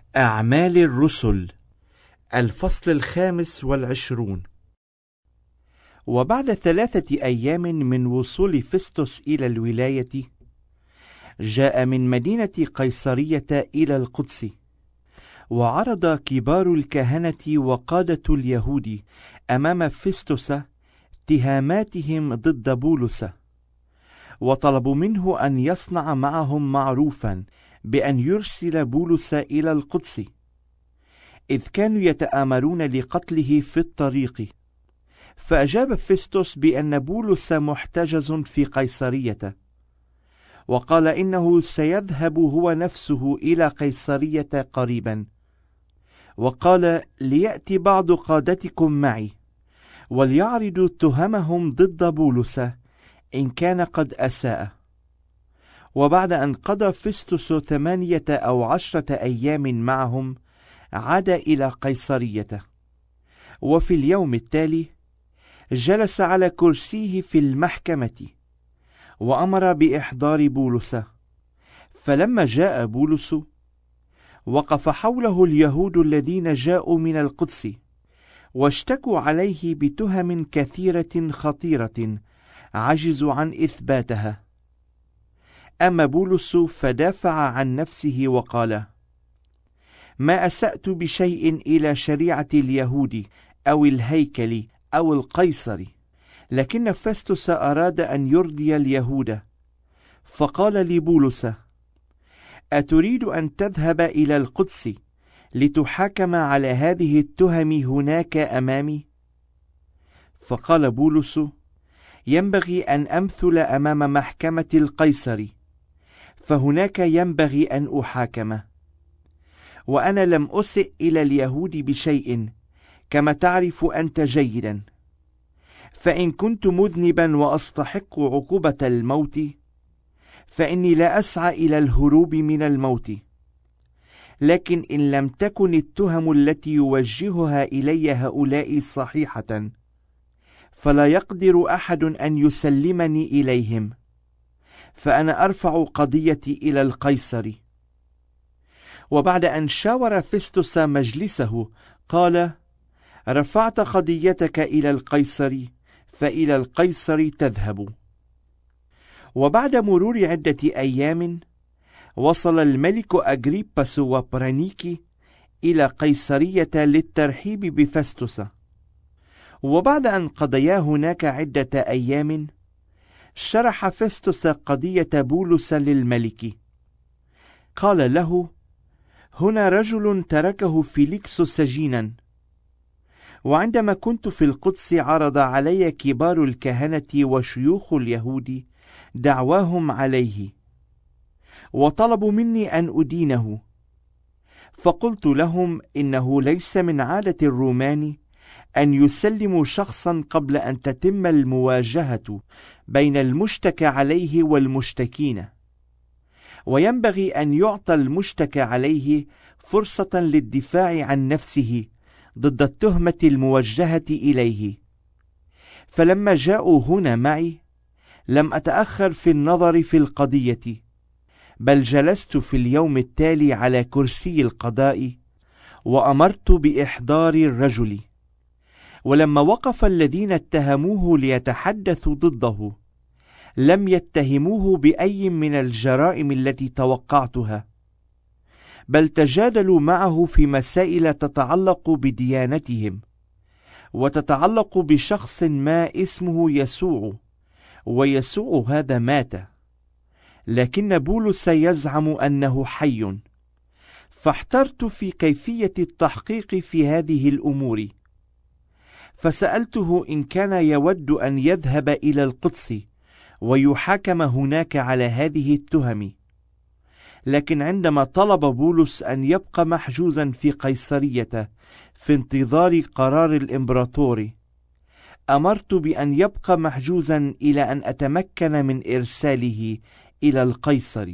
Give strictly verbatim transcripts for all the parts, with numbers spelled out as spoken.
أعمال الرسل الفصل الخامس والعشرون. وبعد ثلاثة أيام من وصول فيستوس إلى الولاية، جاء من مدينة قيصرية إلى القدس، وعرض كبار الكهنة وقادة اليهود أمام فيستوس اتهاماتهم ضد بولس، وطلبوا منه أن يصنع معهم معروفا بأن يرسل بولس إلى القدس، إذ كانوا يتآمرون لقتله في الطريق. فأجاب فيستوس بأن بولس محتجز في قيصرية، وقال إنه سيذهب هو نفسه إلى قيصرية قريبا، وقال ليأتي بعض قادتكم معي وليعرضوا تهمهم ضد بولس إن كان قد أساء. وبعد أن قضى فيستوس ثمانية أو عشرة أيام معهم، عاد إلى قيصرية. وفي اليوم التالي جلس على كرسيه في المحكمة، وأمر بإحضار بولس. فلما جاء بولس، وقف حوله اليهود الذين جاءوا من القدس، واشتكوا عليه بتهم كثيرة خطيرة عجزوا عن إثباتها. أما بولس فدافع عن نفسه وقال: ما أسأت بشيء إلى شريعة اليهود أو الهيكل أو القيصر، لكن فيستوس أراد أن يرضي اليهود، فقال لبولس: أتريد أن تذهب إلى القدس لتحاكم على هذه التهم هناك أمامي؟ فقال بولس: ينبغي أن أمثل أمام محكمة القيصر، فهناك ينبغي أن أحاكم. وأنا لم أسئ إلى اليهود بشيء، كما تعرف أنت جيدا. فإن كنت مذنبا وأستحق عقوبة الموت، فإني لا أسعى إلى الهروب من الموت. لكن إن لم تكن التهم التي يوجهها إلي هؤلاء صحيحة، فلا يقدر أحد أن يسلمني إليهم، فأنا أرفع قضيتي إلى القيصر. وبعد أن شاور فيستوس مجلسه، قال: رفعت قضيتك إلى القيصر، فإلى القيصر تذهب. وبعد مرور عدة أيام، وصل الملك أجريباس وبرانيكي إلى قيصرية للترحيب بفيستوس. وبعد أن قضيا هناك عدة أيام، شرح فيستوس قضية بولس للملك. قال له: هنا رجل تركه فيليكس سجينا، وعندما كنت في القدس عرض علي كبار الكهنة وشيوخ اليهود دعواهم عليه، وطلبوا مني أن أدينه. فقلت لهم إنه ليس من عادة الرومان أن يسلموا شخصا قبل أن تتم المواجهة بين المشتكى عليه والمشتكين، وينبغي أن يعطى المشتكى عليه فرصة للدفاع عن نفسه ضد التهمة الموجهة إليه. فلما جاءوا هنا معي، لم أتأخر في النظر في القضية، بل جلست في اليوم التالي على كرسي القضاء، وأمرت بإحضار الرجل. ولما وقف الذين اتهموه ليتحدثوا ضده، لم يتهموه بأي من الجرائم التي توقعتها، بل تجادلوا معه في مسائل تتعلق بديانتهم، وتتعلق بشخص ما اسمه يسوع، ويسوع هذا مات، لكن بولس يزعم أنه حي. فاحترت في كيفية التحقيق في هذه الأمور، فسألته إن كان يود أن يذهب إلى القدس ويحاكم هناك على هذه التهم. لكن عندما طلب بولس أن يبقى محجوزا في قيصرية في انتظار قرار الإمبراطور، أمرت بأن يبقى محجوزا إلى أن أتمكن من إرساله إلى القيصر.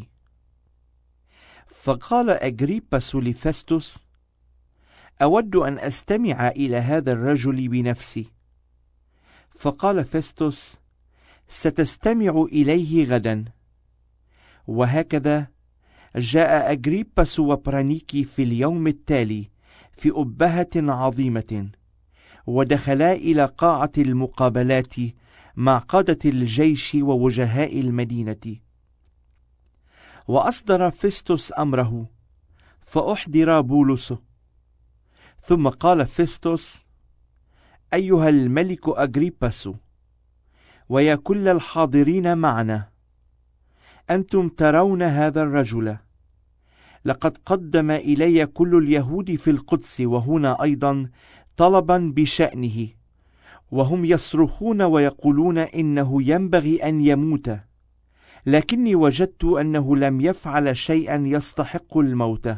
فقال أجريباس لفيستوس: أود أن أستمع إلى هذا الرجل بنفسي. فقال فيستوس: ستستمع إليه غدا. وهكذا جاء أجريباس وبرانيكي في اليوم التالي في أبهة عظيمة، ودخلا إلى قاعة المقابلات مع قادة الجيش ووجهاء المدينة. وأصدر فيستوس أمره، فأحضر بولس. ثم قال فيستوس: أيها الملك أجريباس، ويا كل الحاضرين معنا، أنتم ترون هذا الرجل، لقد قدم إلي كل اليهود في القدس وهنا أيضا طلبا بشأنه، وهم يصرخون ويقولون إنه ينبغي أن يموت، لكني وجدت أنه لم يفعل شيئا يستحق الموت.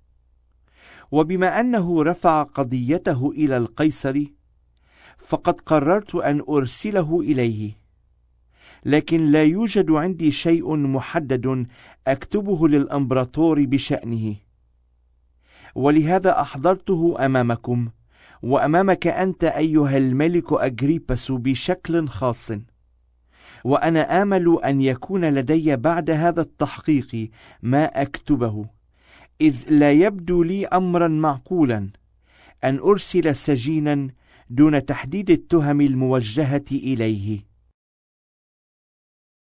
وبما أنه رفع قضيته إلى القيصر، فقد قررت أن أرسله إليه، لكن لا يوجد عندي شيء محدد أكتبه للإمبراطور بشأنه، ولهذا أحضرته أمامكم وأمامك أنت أيها الملك أجريباس بشكل خاص. وأنا آمل أن يكون لدي بعد هذا التحقيق ما أكتبه، إذ لا يبدو لي أمرا معقولا أن أرسل سجينا دون تحديد التهم الموجهة إليه.